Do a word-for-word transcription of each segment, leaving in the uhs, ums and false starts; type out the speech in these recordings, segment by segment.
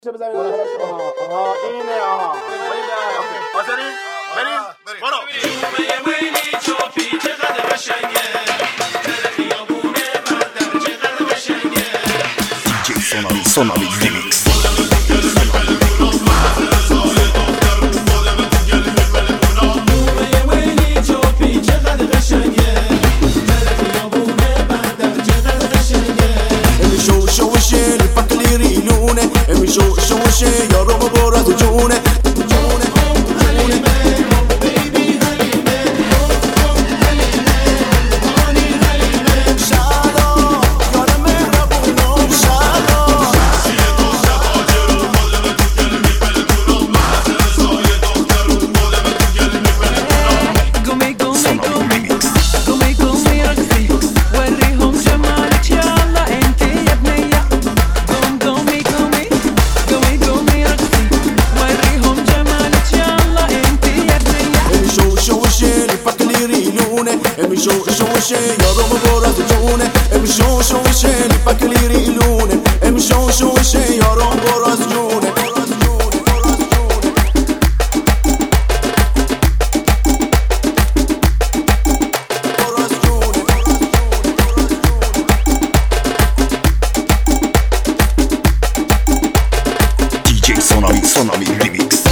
چه بزنید آها آها اینه آها اوکی حاضرین بریم برو ویلی چوپی چقدر قشنگه خیابونه بندر چقدر قشنگه دی جی سونامی سونامی ریمیکس شو شو شو یارو برو از جونه جونه حلیمه بیبی حلیمه آنی حلیمه شادا یار مهربونم شادا سیه دختر آجرو مادم تو گل میپل کنم محضر سایه دختر مادم تو گل میپل کنم قومي قومي قومي قومي قومي رقصي وريهم جمالك يا الله انت يا بنية قوم قومي قومي قومي قومي رقصي وريهم جمالك يا الله انت يا بنية شو شو شي فكلي ريلونه شو شو شي يارو برو از جونه شو شو شي فكلي ريلونه شو شو شي يارو برو از جونه دی جی سونامی سونامی ریمیکس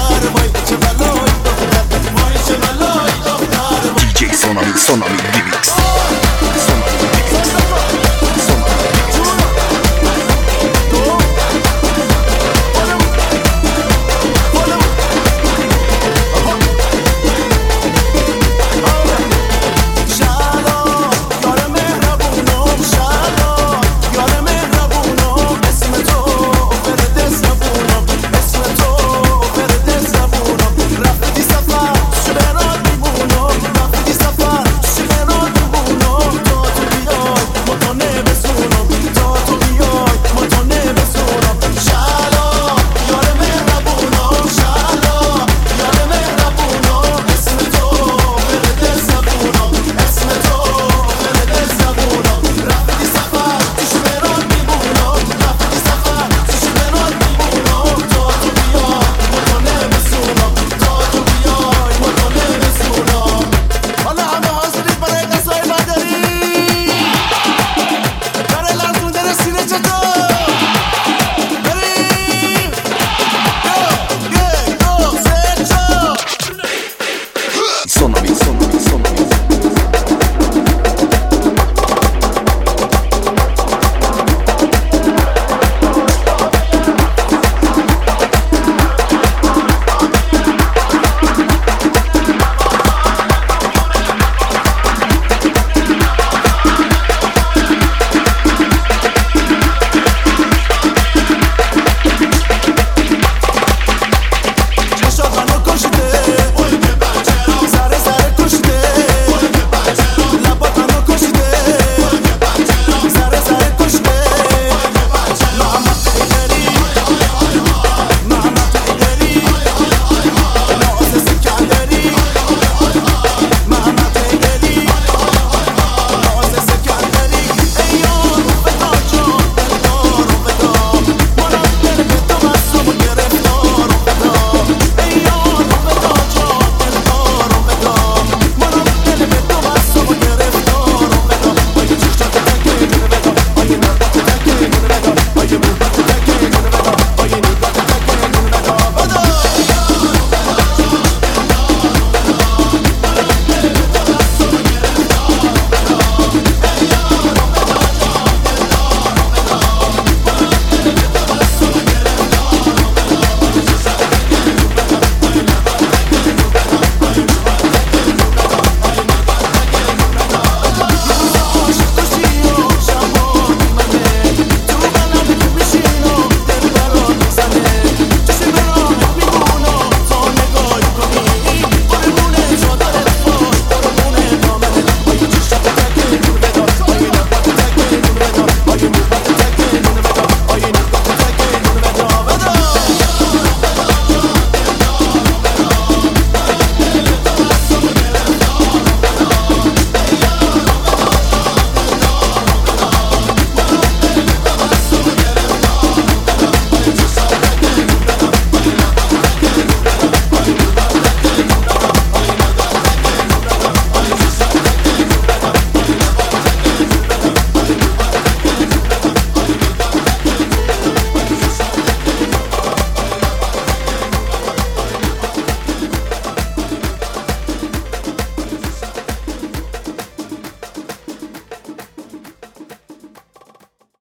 Tsunami Remix.